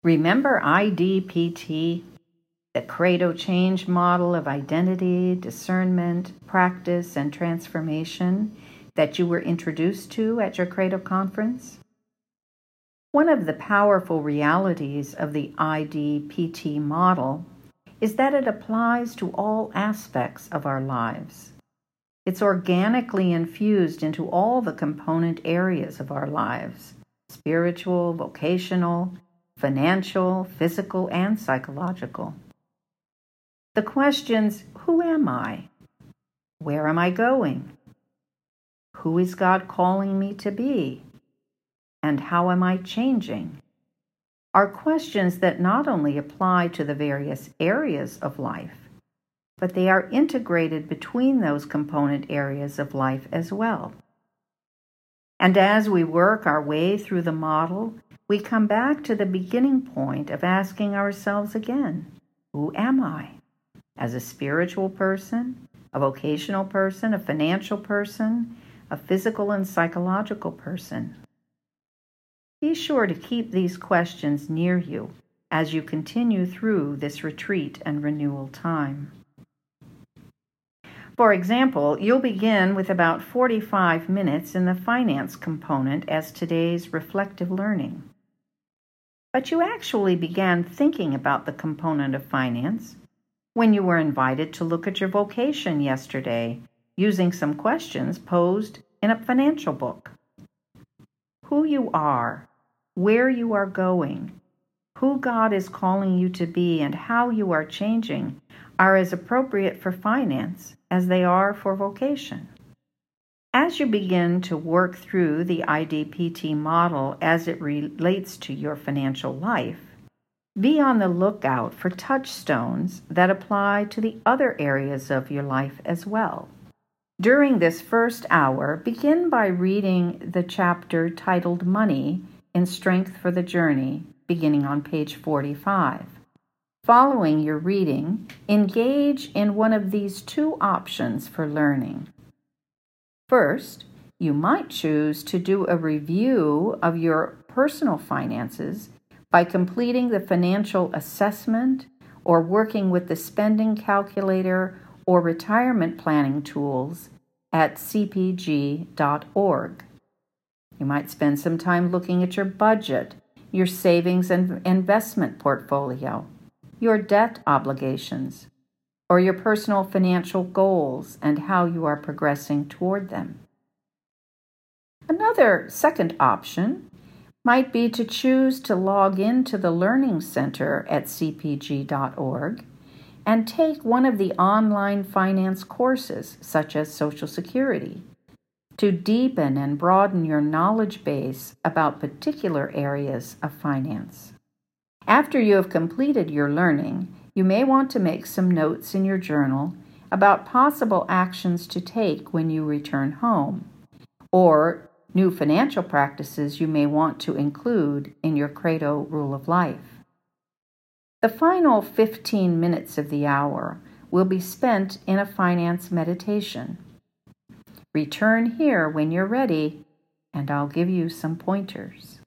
Remember IDPT, the Credo Change model of identity, discernment, practice, and transformation that you were introduced to at your Credo conference? One of the powerful realities of the IDPT model is that it applies to all aspects of our lives. It's organically infused into all the component areas of our lives: spiritual, vocational, financial, physical, and psychological. The questions, who am I? Where am I going? Who is God calling me to be? And how am I changing? Are questions that not only apply to the various areas of life, but they are integrated between those component areas of life as well. And as we work our way through the model, we come back to the beginning point of asking ourselves again, who am I? As a spiritual person, a vocational person, a financial person, a physical and psychological person. Be sure to keep these questions near you as you continue through this retreat and renewal time. For example, you'll begin with about 45 minutes in the finance component as today's reflective learning. But you actually began thinking about the component of finance when you were invited to look at your vocation yesterday using some questions posed in a financial book. Who you are, where you are going, who God is calling you to be, and how you are changing are as appropriate for finance as they are for vocation. As you begin to work through the IDPT model as it relates to your financial life, be on the lookout for touchstones that apply to the other areas of your life as well. During this first hour, begin by reading the chapter titled Money in Strength for the Journey, beginning on page 45. Following your reading, engage in one of these two options for learning. First, you might choose to do a review of your personal finances by completing the financial assessment or working with the spending calculator or retirement planning tools at cpg.org. You might spend some time looking at your budget, your savings and investment portfolio, your debt obligations, or your personal financial goals and how you are progressing toward them. Another second option might be to choose to log into the Learning Center at cpg.org and take one of the online finance courses, such as Social Security, to deepen and broaden your knowledge base about particular areas of finance. After you have completed your learning, you may want to make some notes in your journal about possible actions to take when you return home, or new financial practices you may want to include in your Credo Rule of Life. The final 15 minutes of the hour will be spent in a finance meditation. Return here when you're ready, and I'll give you some pointers.